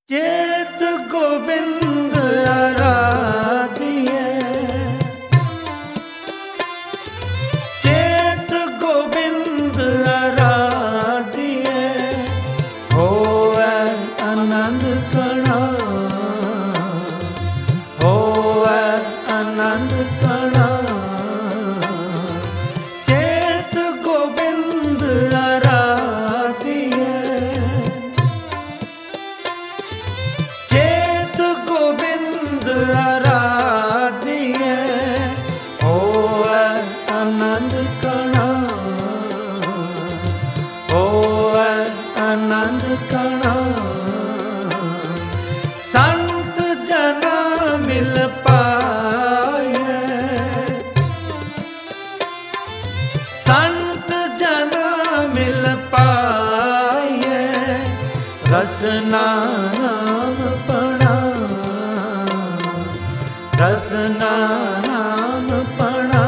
चेत गोबिंद आराधिए, चेत गोबिंद आराधिए, होवे आनंद कणा, होवे आनंद कणा। चेत गोबिंद आराधिए, चेत गोबिंद आराधिए, होवे आनंद कणा, होवे आनंद कणा। संत जना मिल पाए, संत जना मिल पाए, रसना नाम पढ़ा, रसना नाम पढ़ा।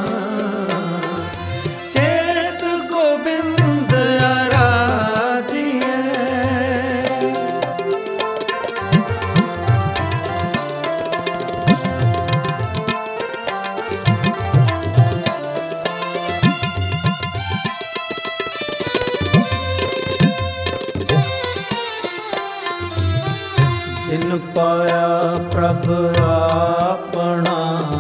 चेत गोबिंद आराधिए, जिन पाया प्रभ आपना,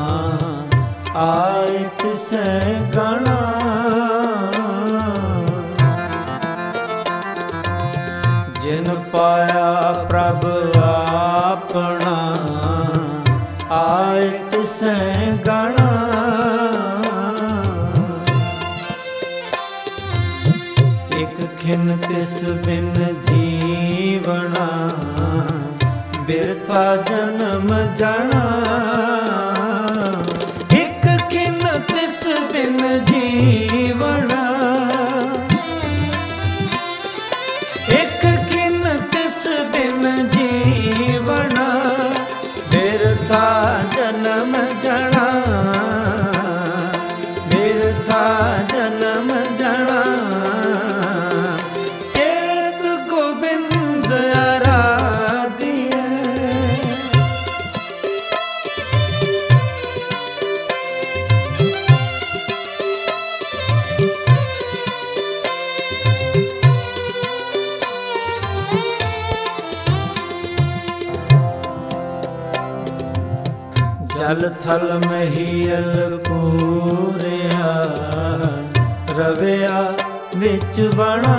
आए तिसै गणा। जिन पाया प्रभ आपना, आए तिसै गणा। एक खिन तिस बिन जीवना, बिरथा जन्म जाना। एक खिन तिस बिन जीवना, एक खिन तिस बिन जीवना, बिरथा जन्म जाना, बिरथा जन्म जाना। चेत गोबिंद आराधिए, जल थल महीयल पूरिया, रविया विच बना।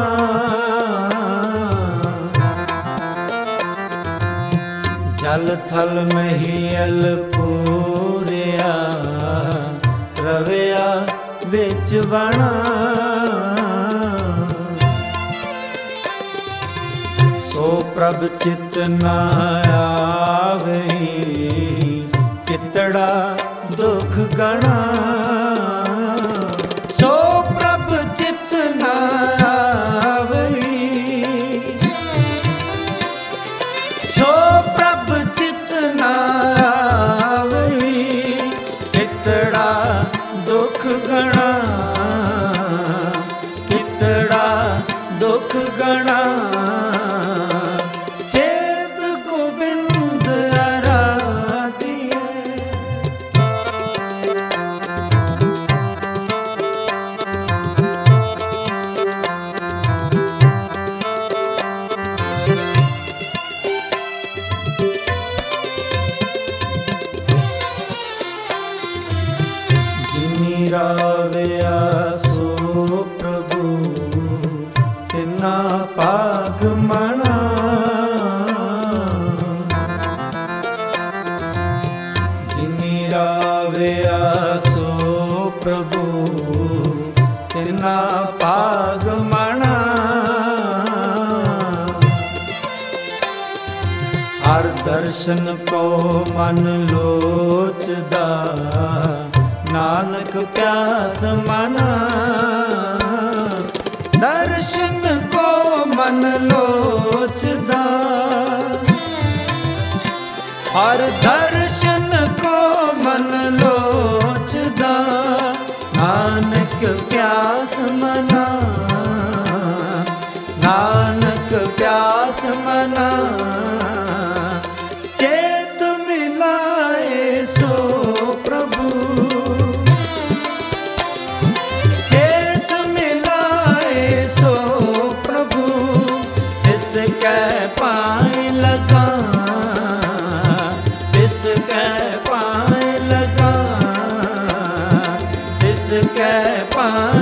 जल थल महीयल पूरिया, रविया विच बना। सो प्रभ चित न आवही, कितड़ा दुख गणा। सो प्रभ चित न आवही, सो प्रभ चित न आवही, कितड़ा दुख गणा, कितड़ा दुख गणा। चेत गोबिंद आराधिए, जिनी राविया सो प्रभु, तिना पाग मना। जिनी राविया सो प्रभु, तिना पाग मना। हर दर्शन को मन लोचदा, नानक प्यास मना। दर्शन को मन लोचदा, हर दर्शन को मन लोचदा, नानक प्यास मना, नानक प्यास मना। ਪਾਣੀ